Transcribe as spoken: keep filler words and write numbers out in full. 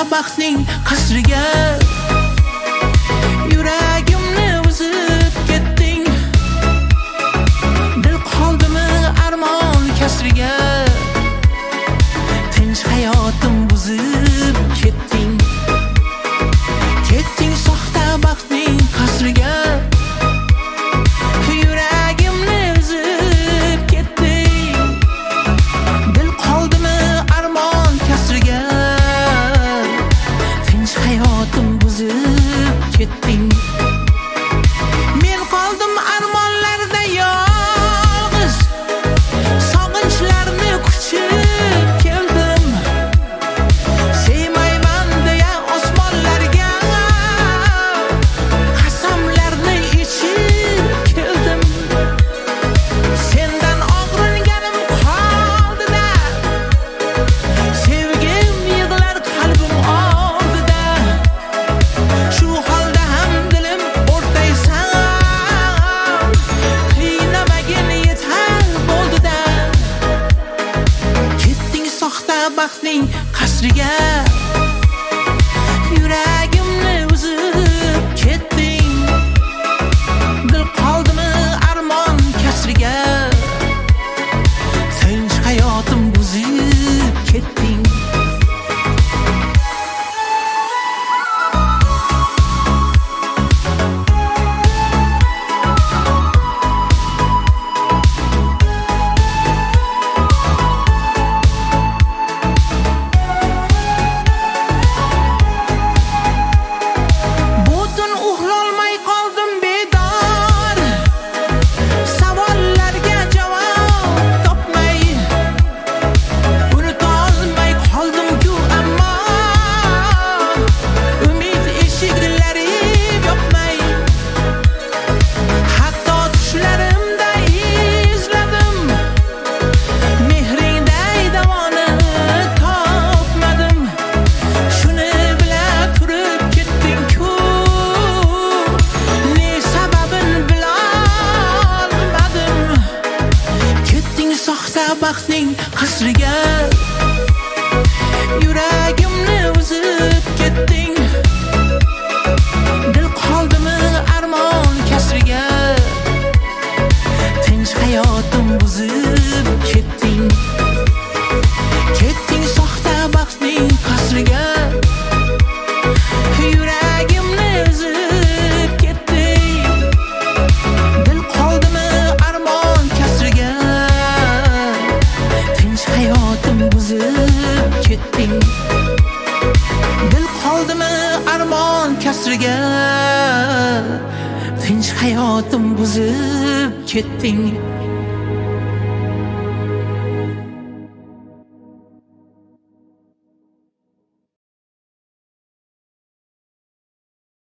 baxtning qasriga yuragimni buzib ketding. Dil qoldimi armon kasriga tinch hayotim buzib ketding. Ketding soxta baxtning qasriga yuragimni buzib ketding. Dil qoldimi armon kasriga tinch hayotim buzib ketding. Men qoldim armonlarda yolg'iz, sog'inchlarni quchib keldim. Sevmayman deya osmonlarga qasamlarni ichib keldim. Sendan og'ringanim qoldi-da, sevgim yig'lar qalbim oldida. Shu holda ham dilim o'rtaysan, qiynamagin yetar bo'ldi-da. Ketding soxta baxtning qasriga yuragimni uzib ketding. Dil qoldimi armon kasriga tinch hayotim buzib ketding. Butun uxlolmay qoldim bedor, savollarga javob topmay. Unutolmay qoldim-ku ammo umid eshiklari yopmay. Hatto tushlarimda izladim, mehringday davoni topmadim. Shuni bila turib ketding-ku, ne sababin bilolmadim. Ketding soxta baxtning qasriga yuragimni uzib ketding. Dil qoldimi armon kasriga tinch hayotim buzib ketding. Ketding soxta baxtning qasriga yuragimni uzib ketding. Dil qoldimi armon kasriga tinch hayotim buzib ketding. Dil qoldimi armon kasriga tinch hayotim buzib ketding.